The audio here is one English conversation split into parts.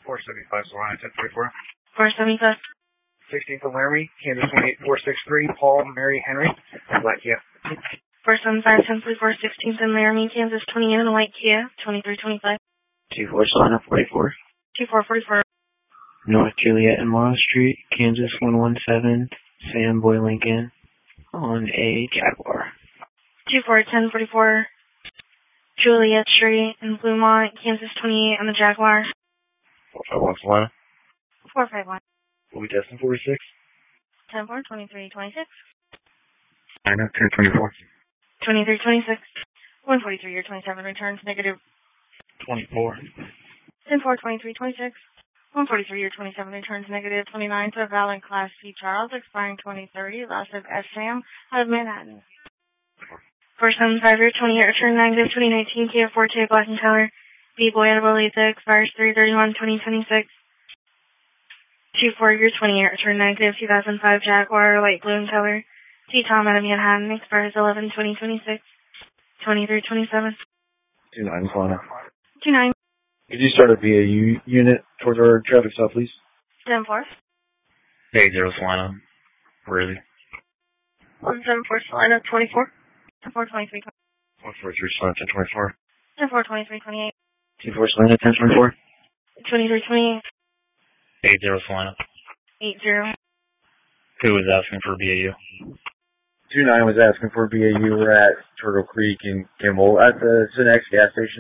475 Solana 1044. 475. 16th of Laramie, Kansas 28463, Paul Mary Henry, Black Kia. 475 1044, 16th in Laramie, Kansas 28 in a white Kia, 2325. 24 Solana 44. 2444. North Juliet and Morrow Street, Kansas 117, Sam Boy Lincoln on a Jaguar. 24 1044. Juliet Street in Bluemont, Kansas 28 on the Jaguar. 451 Solana. 451. We'll be testing 46. 10 4, 23 26. I know, 1024. 23 26. 143 year 27 returns negative. 24. 10 4, 23 26. 143 year 27 returns negative. 29 to a valid Class C Charles expiring 2030. Last of S. Sam out of Manhattan. 475 year 20 year return negative. 2019 Kia Forte black in color. B-Boy out of Olathe expires 3/31 2026. 24 year 20 year return negative. 2005 Jaguar light blue in color. T-Tom out of Manhattan expires 11/2026. 2327. 29 Solana. 29. Could you start a BAU unit towards our traffic stop, please? 10 4. 80 Solana. Really? 174 Solana 24. 10 4 23 143 Solana 1024. 10 4 23 28. 24 Solana 1024. 23 28. 80 Solana. 80. Who was asking for BAU? 29 was asking for BAU. We're at Turtle Creek in Kimball at the Cinex gas station.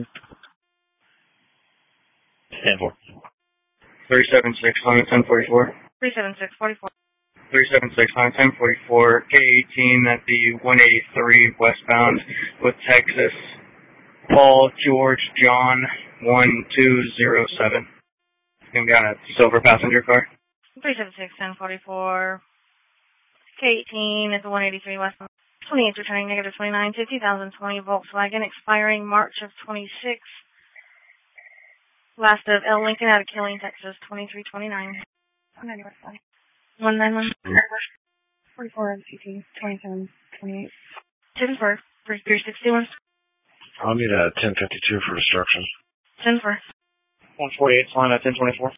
10-4. 376 Solana 1044. 376 44. 376 on 1044, K18 at the 183 westbound with Texas. Paul George John 1207. It's going to be on a silver passenger car. 376 1044. K18 at the 183 westbound. 28 returning negative 29 to 2020 Volkswagen expiring March of 26. Last of L. Lincoln out of Killeen, Texas, 2329. 191. 44 MCT, 27, 28. 10 for 361. I'll need a 1052 for destruction. 10 for 148 Solana 1024.